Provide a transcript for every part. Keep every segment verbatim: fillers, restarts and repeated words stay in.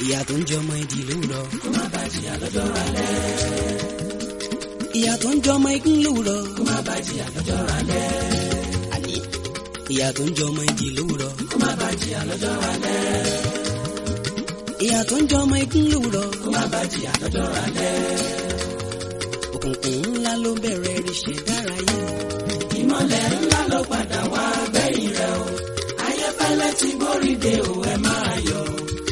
ìyá tó ń jọmọ ìdí lówùrọ̀ kó má bàa jìyà lọ́jọ́ alẹ́. ìyá tó ń jọmọ igún lówùrọ̀ kó má bàa jìyà lọ́jọ́ alẹ́. àní ìyá tó ń jọmọ ìdí lówùrọ̀ kó má bàa jìyà lọ́jọ́ alẹ́. ìyá tó ń jọmọ igún lówùrọ̀ kó má bàa jìyà lọ́jọ́ alẹ́. òkùnkùn ńlá ló bẹ̀rẹ̀ ríṣẹ́ dárayé ìmọ̀lẹ̀ ńlá ló padà wá gbẹ̀yìn rẹ̀ o. ayẹ́fẹ́lẹ́ ti borí dé o, ẹ máa yọ̀.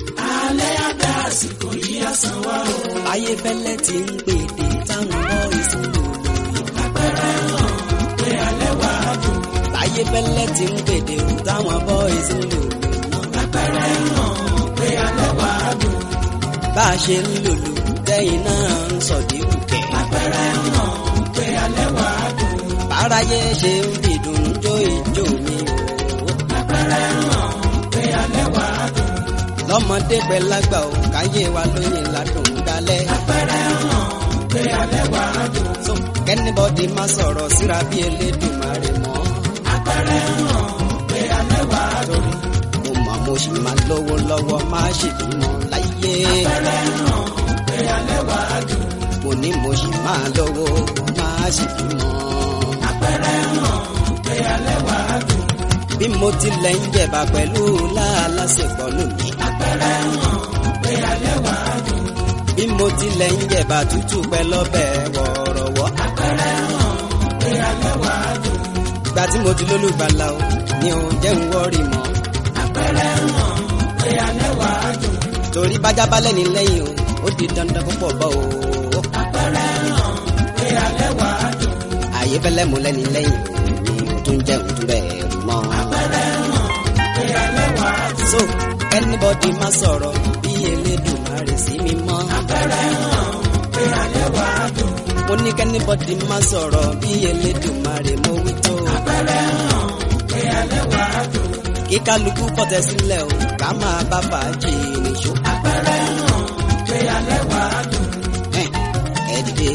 alẹ́ abẹ́ àsìkò yìí àsán wá o. ayéfẹ́lẹ́ ti ń pèdè táwọn bọ́ ìsúnlò lóyún. àpẹẹrẹ hàn pé alẹ́ wà á dùn. ayéfẹ́lẹ́ ti ń pèdè táwọn bọ́ ìsúnlò lóyún. àpẹẹrẹ hàn pé alẹ́ wà á dùn. bá a ṣe ń lòlò tẹ́yìn náà ń sọ̀dí kùkẹ́. àpẹẹrẹ hàn pé alẹ́ wà á dùn. báráyé ṣe ń fìdùn jó ìjó mi o. àpẹẹrẹ hàn pé alẹ́ wà á dùn. lọ́mọdé pẹ́ lágbà o káyé wa lóyìn ládùn dalẹ̀. àpẹẹrẹ hàn pé alẹ́ wà á dùn. so kẹ́nìbọ́dì má sọ̀rọ̀ síra bí Elédùmarè mọ́. àpẹẹrẹ hàn pé alẹ́ wà á dùn. mo mọ̀ mo sì máa lówó lọ́wọ́ má ṣe bímọ láyé. àpẹẹrẹ hàn pé alẹ́ wà á dùn. mo ní mo sì máa lówó má ṣe bímọ. àpẹẹrẹ hàn pé alẹ́ wà á dùn. bí mo tilẹ̀ ń jẹ̀bà pẹ̀lú láàlásìkò lónìí. àpẹẹrẹ hàn pé alẹ́ wà á dùn. bí mo tilẹ̀ ń jẹ̀bà tútù pẹ́ lọ́bẹ̀ wọ̀rọ̀wọ́. àpẹẹrẹ hàn pé alẹ́ wà á dùn. ìgbà tí mo ti lólùgbàlà o ni ò jẹ́ ń wọ́rì mọ́. àpẹẹrẹ hàn pé alẹ́ wà á dùn. torí bájá balẹ̀ ní lẹ́yìn o ó di dandan púpọ̀ bọ́ o. àpẹẹrẹ hàn pé alẹ́ wà á dùn. àyè fẹ́lẹ́ mú lẹ́ni lẹ́yìn o ni o tún jẹ́ òtún bẹ́ẹ̀ mọ́. àpẹẹrẹ hàn pé alẹ́ wà á dùn. so anybody má sọ̀rọ̀ bí Elédùmarè sí mi mọ́. àpẹẹrẹ hàn pé alẹ́ wà á dùn. mo ní kẹ́nìbọ̀dì má sọ̀rọ̀ bí Elédùmarè mo wí tó. àpẹẹrẹ hàn pé alẹ́ wà á dùn. kí kálukú kọ̀tẹ́ sílẹ̀ o ká máa bá fàájì nìṣó. àpẹẹrẹ hàn pé alẹ́ wà á dùn. ẹ ẹ dìde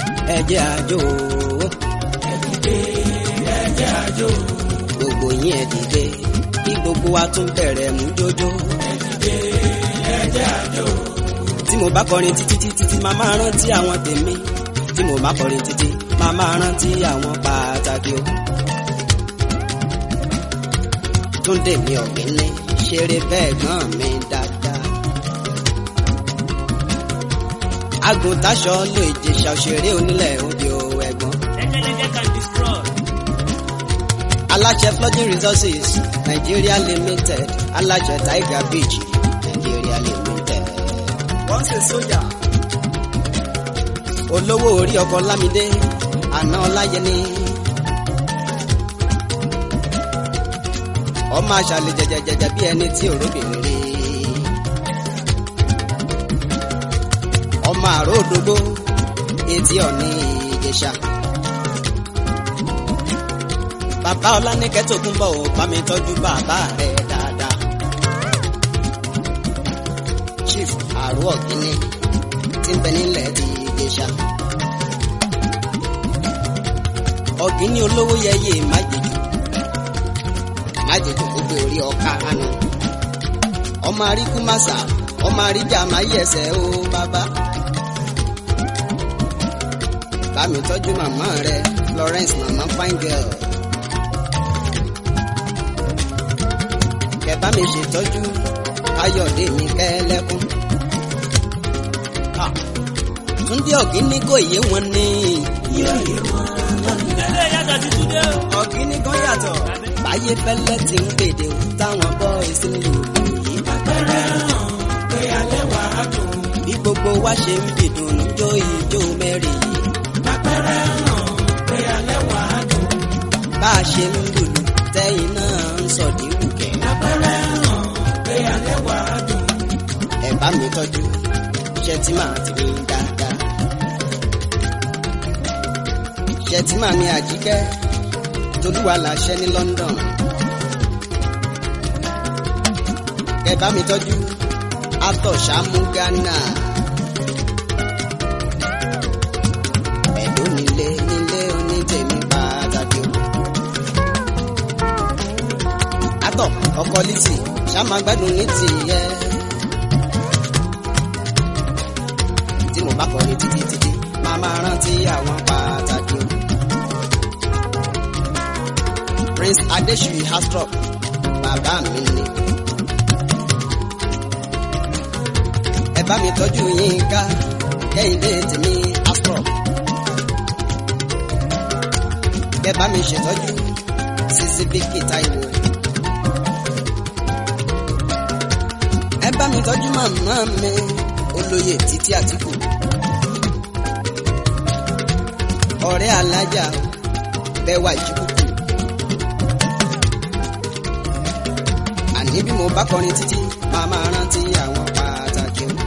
ẹ jẹ́ àjò ẹ dìde ẹ jẹ́ àjò. gbogbo yín ẹ dìde kí gbogbo wa tún bẹ̀rẹ̀ mú jójó. ẹ dìde ẹ jẹ́ àjò. tí mo bá kọrin títí títí tí màá máa rántí àwọn tèmi tí mo bá kọrin títí màá máa rántí àwọn pàtàkì o. Túndé mi Ọ̀gbẹ́ni ṣeré bẹ́ẹ̀ gbọ́n mi dáadáa. Àgùntàṣọ ló Ìjẹ̀ṣà òṣèré onílẹ̀ òde o ẹ̀gbọ́n. Lẹ́jẹ̀lẹ́jẹ̀ can destroy. Aláṣẹ Flooding Resources Nigeria Limited aláṣẹ Tiger Beach Nigeria Limited. Wọ́n ṣe sójà. Olówó orí ọkọ̀ Lámidé àná Ọláyẹni. Ọmọ àṣàlẹ̀ jẹjẹjẹjẹ bí ẹni tí òróbìnrin rí. Ọmọ àrò òdògbó etí Ọ̀ọ̀ni Ìjẹ̀ṣà. Bàbá Ọláníkẹ́ tó kún bọ̀ ò bá mi tọ́jú bàbá rẹ̀ dáadáa. Chief Àrò Ọ̀gíní tí ń bẹ nílẹ̀ ti Ìjẹ̀ṣà. Ọ̀gíní olówó yẹyẹ májèjì májèjì gbogbo orí ọ̀ka àná. Ọmọ aríkú màsà ọmọ àríjà máa yí ẹsẹ̀ o bàbá. Bá mi tọ́jú màmá rẹ̀ Florence màmá fine girl. Kẹ̀bá mi ṣètọ́jú Káyọ̀dé mi kẹ́lẹ́kún. Túndé Ọ̀gíní kò yé wọn ní. Ilé yàtọ̀ sí Túndé o. Ọ̀gíní kan yàtọ̀. Báyé fẹ́lẹ́ ti ń pèdè o táwọn boys ń lò yìí. àpẹẹrẹ hàn pé alẹ́ wà á dùn. Bí gbogbo wa ṣe ń fìdùnnú jó ijó mẹ́rin yìí. àpẹẹrẹ hàn pé alẹ́ wà á dùn. Bá a ṣe ń lùlù tẹ́yìn náà ń sọ̀dí wùkẹ́. àpẹẹrẹ hàn pé alẹ́ wà á dùn. Ẹ bá mi tọ́jú Ṣẹ̀tìmá ti mi dáadáa. Ṣẹ̀tìmá ni Àjíkẹ́ Tolúwa láṣẹ ní London. Ẹ bá mi tọ́jú Atọ̀ṣámú Ghana. Ẹ̀dọ́ nílé nílé onítèmi pàtàkì o. Atọ̀ ọkọ Lizzy ṣá máa gbádùn ní tìyẹ. tí mo bá kọrin títí títí máa máa rántí àwọn pàtàkì o. Prince Adesui Astrop bàbá mi ni. ẹ bá mi tọ́jú Yínká Kẹ́hìndé tèmi Astrop. ẹ bá mi ṣètọ́jú Sisi Vicky Táíwò. ẹ bá mi tọ́jú màmá mi olóyè Títí Àtíkù. ọ̀rẹ́ alájà Bẹ́wà Ìjìbùkù. àní bí mo bá kọrin títí máa máa rántí àwọn pàtàkì o.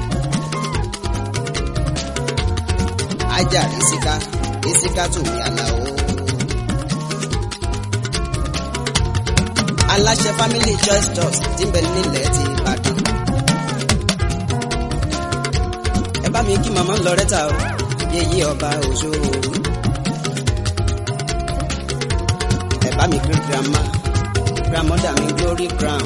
ajá Ìsíká Ìsíká tòmí Àlàó. aláṣẹ Family Choice Stores tí ń bẹ nílẹ̀ ti Ìbàdàn. ẹ bá mi kí màmá Loretta o yèyé ọba òṣòro. ẹ bá mi kí grandma grandmother mi Glory Crown.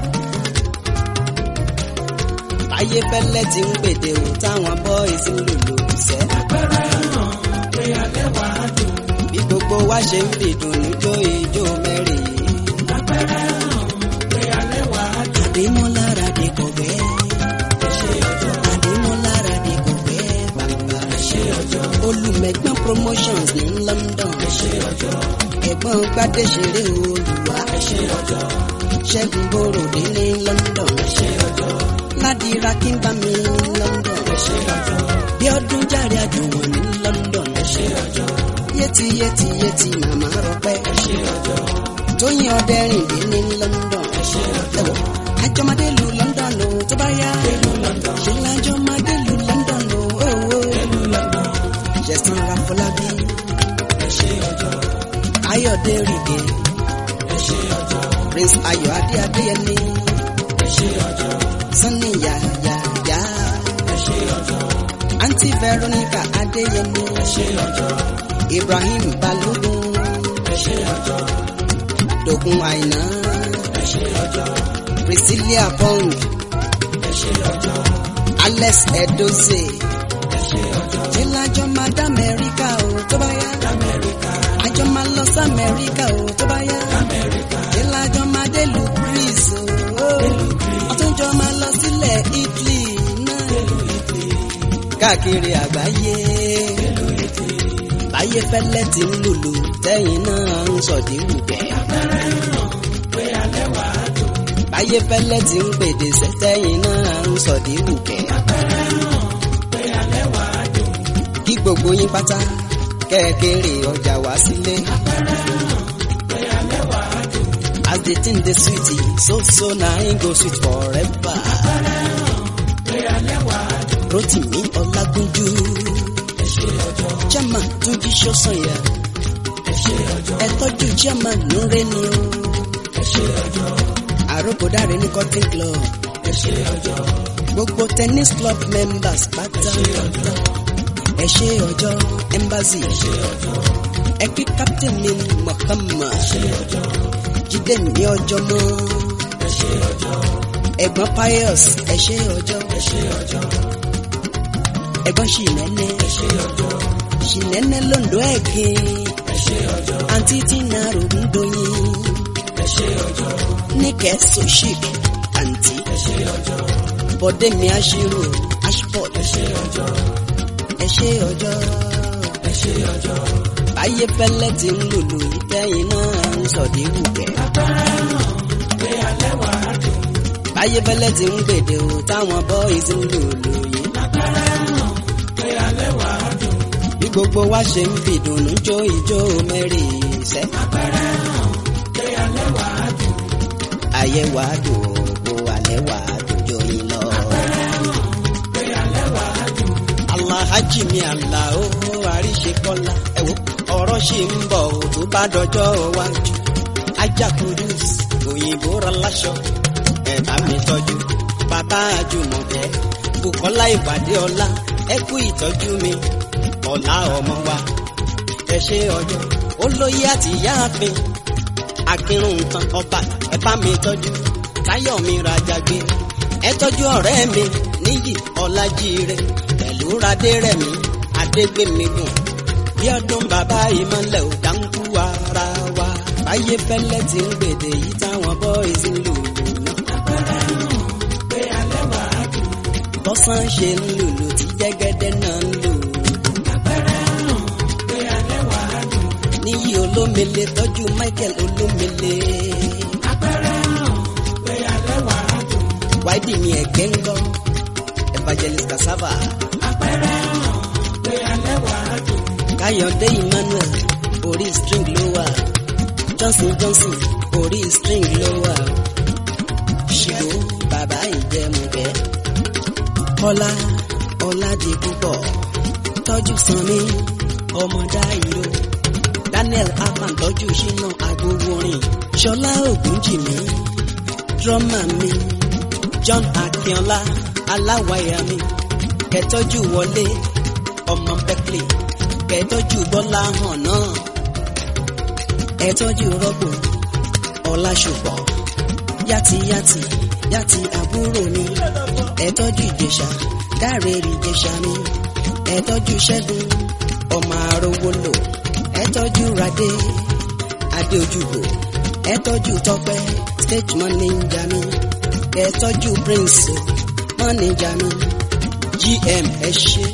ayé fẹ́lẹ́ tí ń gbèdé o táwọn boys ń lòlò ìṣẹ́. àpẹẹrẹ hàn pé alẹ́ wà á dùn. bí gbogbo wa ṣe ń fìdùnnú jó ijó mẹ́rin yìí. àpẹẹrẹ hàn pé alẹ́ wà á dùn. Adémọ́lára dé kọ̀gbẹ́. ẹ ṣe ọjọ́. Adémọ́lára dé kọ̀gbẹ́ bàbá. ẹ ṣe ọjọ́. Olùmẹ̀gbọ́n promotions ní London. ẹ ṣe ọjọ́. ẹ̀gbọ́n Gbádéṣeré Olúwa. ẹ ṣe ọjọ́. Ṣẹ́gun Bòròdé ní London. ẹ ṣe ọjọ́. Ládìra Kíngbámi ní London. ẹ ṣe ọjọ́. Bíọ́dún Jàre Àjùwọ̀n ní London. ẹ ṣe ọjọ́. Yéti yéti yéti màmá Rọpẹ́. ẹ ṣe ọjọ́. Tóyìn Ọdẹ́rìndé ní London. ẹ ṣe ọjọ́. àjọmọdé lu London o tó bá yá. ṣe lájọmọdé lu London o. Jẹ̀sán Afọlábí. ẹ ṣe ọjọ́. Ayọ̀dé Rìgè. ẹ ṣe ọjọ́. Prince Ayọ̀ Adé Adéyẹmí. ẹ ṣe ọjọ́. Sunny Yahya. ẹ ṣe ọjọ́. Aunty Veronica Adéyẹmí. ẹ ṣe ọjọ́. Ibrahim Balógun. ẹ ṣe ọjọ́. Dòkun Àìná. ẹ ṣe ọjọ́. Priscilla Pong. ẹ ṣe ọjọ́. Alex Edoze. ẹ ṣe ọjọ́. ṣe lájọ máa dá Amẹ́ríkà o tó bá yá. Amẹ́ríkà. àjọ máa lọ sí Amẹ́ríkà o tó bá yá. Amẹ́ríkà. ṣe lájọ máa dé lu Greece o. ọtúnjọ máa lọ sílẹ̀ Italy náà. káàkiri àgbáyé. báyé fẹ́lẹ́ tí ń lùlù tẹ́yìn náà ń sọ̀dí wùkẹ́. àpẹẹrẹ hàn pé alẹ́ wà á dùn. báyé fẹ́lẹ́ tí ń pèdè sẹ́tẹ́yìn náà ń sọ̀dí wùkẹ́. àpẹẹrẹ hàn pé alẹ́ wà á dùn. kí gbogbo yín pátá kẹ́ẹ̀kẹ́rẹ́ ọjà wá sílé. àpẹẹrẹ hàn pé alẹ́ wà á dùn. as the thing dey sweet so so na im go sweet forever. àpẹẹrẹ hàn pé alẹ́ wà á dùn. Rótìmí Ọlágúnjú. ẹ ṣe ọjọ́. chairman Túnjí Ṣósànyà. ẹ ṣe ọjọ́. ẹ tọ́jú chairman Núrẹ́ni o. ẹ ṣe ọjọ́. Àròkọ̀dáre ní cotton club. ẹ ṣe ọjọ́. gbogbo tennis club members pátápátá. ẹ ṣe ọjọ́ embassy. ẹ ṣe ọjọ́. ẹ kí captain mi Muhammad. ẹ ṣe ọjọ́. Jídé ní ọjọ́ mọ́. ẹ ṣe ọjọ́. ẹ̀gbọ́n Pius ẹ ṣe ọjọ́. ẹ ṣe ọjọ́. ẹ̀gbọ́n Ṣìnẹ́nẹ́. ẹ ṣe ọjọ́. Ṣìnẹ́nẹ́ Lóńdó Ẹ̀gìn. ẹ ṣe ọjọ́. àǹtí Tina Rògúndóyin. ẹ ṣe ọjọ́. Níkẹ́ Soshik àǹtí. ẹ ṣe ọjọ́. Bọ̀dé mi Aṣírò Ashport. ẹ ṣe ọjọ́. ẹ ṣe ọjọ́. ẹ ṣe ọjọ́. báyé fẹ́lẹ́ tí ń lùlù ìtẹ́yìn náà ń sọ̀dí wùkẹ́. àpẹẹrẹ hàn pé alẹ́ wà á dùn. báyé fẹ́lẹ́ tí ń gbèdè o táwọn boys ń lùlù yìí. àpẹẹrẹ hàn pé alẹ́ wà á dùn. bí gbogbo wa ṣe ń fìdùnnú jó ijó mẹ́rin ìṣẹ́. àpẹẹrẹ hàn pé alẹ́ wà á dùn. ayé wa dùn o alẹ́ wa dùn jó yín lọ. àpẹẹrẹ hàn pé alẹ́ wà á dùn. Alhaji mi Àlàó Àríṣekọ́lá ẹ̀wọ̀ ọ̀rọ̀ ṣì ń bọ̀ ò tó bá dọjọ́ iwájú. Ajá Kudus òyìnbó ra láṣọ ẹ bá mi tọ́jú. Bàbá Àjùmọ̀kẹ́ Bùkọ́lá ìpàdé ọlá ẹ kú ìtọ́jú mi. Ọlá ọmọ wa ẹ ṣe ọjọ́ olóyè àti ìyáàfin. Akírun nǹkan ọba ẹ bá mi tọ́jú. Táyọ̀ mi Rajagbe ẹ tọ́jú ọ̀rẹ́ mi Níyì Ọlájíire. Ṣòradé Rẹ̀mí Adégbèmídùn bí ọdún bàbá ìmọ̀lẹ̀ ò dáńkú ara wa báyé fẹ́lẹ́ tí ń gbèdè yìí táwọn bọ́ìsì ń lò náà. àpẹẹrẹ nù pé alẹ́ wà á dùn. bọ́sán ṣe ń lùlù tí jẹ́gẹ́dẹ́ náà ń lò. àpẹẹrẹ nù pé alẹ́ wà á dùn. níyì olómele tọ́jú Michael olómele. àpẹẹrẹ nù pé alẹ́ wà á dùn. wáìdì mi ẹ̀gẹ́ ń gọ́ Evangelist Cassava. àpẹẹrẹ nù pé alẹ́ wà á dùn. Káyọ̀dé Emmanuel orí string ló wà. Johnson Johnson orí string ló wà. Ṣìlò bàbá ìjẹmùgẹ́. Kọ́lá Ọládipúpọ̀ tọ́jú Sanmi ọmọdá ìró. Daniel Akpan tọ́jú Ṣínà Agbowórin. Ṣọlá Ògúnjìmí drọ́mà mi. John Akínọlá aláwàyà mi. Kẹtọ́jú Wọlé ọmọ Berkeley. Kẹtọ́jú Bọ́lá hàn náà. Ẹtọ́jú Rọ́pò Ọláṣùpọ̀. Yàtìyàtì yàtì àbúrò mi. Ẹtọ́jú Ìjẹ̀ṣà Dáre Ìjẹ̀ṣà mi. Ẹtọ́jú Ṣẹ́gun ọmọ Arówólò. Ẹtọ́jú Radé Adéojúbò. Ẹtọ́jú Tọ́pẹ́ stage manager mi. Ẹtọ́jú Prince manager mi. G M ẹ ṣé.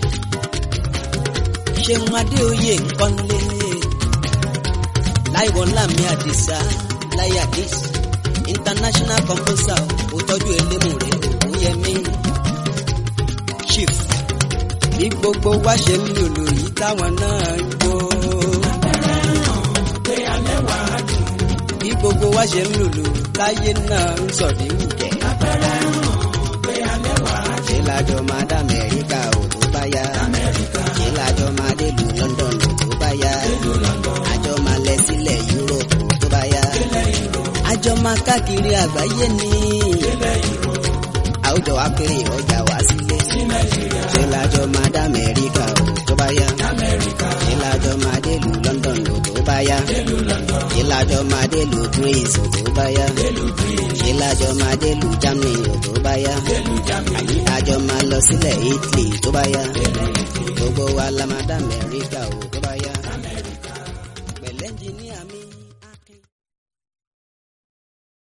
Ṣeun Adéoyè Nkọ́nlé. Láìwọ̀nlá mi Àdìsá Láyàdís. International composer òtọ́jú Elémùrè Ògúnyẹmí. Chief bí gbogbo wa ṣe ń lùlù yìí táwọn náà ń jó. àpẹẹrẹ nù pé alẹ́ wà á dùn. Bí gbogbo wa ṣe ń lùlù láyé náà ń sọ̀dí wùjẹ́. àpẹẹrẹ nù pé alẹ́ wà á dùn. Ṣé lájọ máa dá Amẹ́ríkà ò tó bá yá? Amẹ́ríkà Ṣé lájọ máa dé lu London ò tó bá yá? ìlú London Àjọ máa lẹ sílẹ̀ Europe ò tó bá yá? ilẹ̀ ìró Àjọ máa káàkiri àgbáyé ni. ilẹ̀ ìró Àwùjọ wa péré ọjà wá sílé. sí Nàìjíríà. Ṣé lájọ máa dá Amẹ́ríkà ò tó bá yá? Amẹ́ríkà Ṣé lájọ máa dé lu London ò tó bá yá? ìlú London Ṣé lájọ máa dé lu Greece ò tó bá yá? ìlú Greece Ṣé lájọ máa dé lu Germany ò tó bá yá? ìlú Germany Àjọ máa lọ sílẹ̀ Italy tó bá yá. Gbogbo wa la máa dá Amẹ́ríkà ò tó bá yá.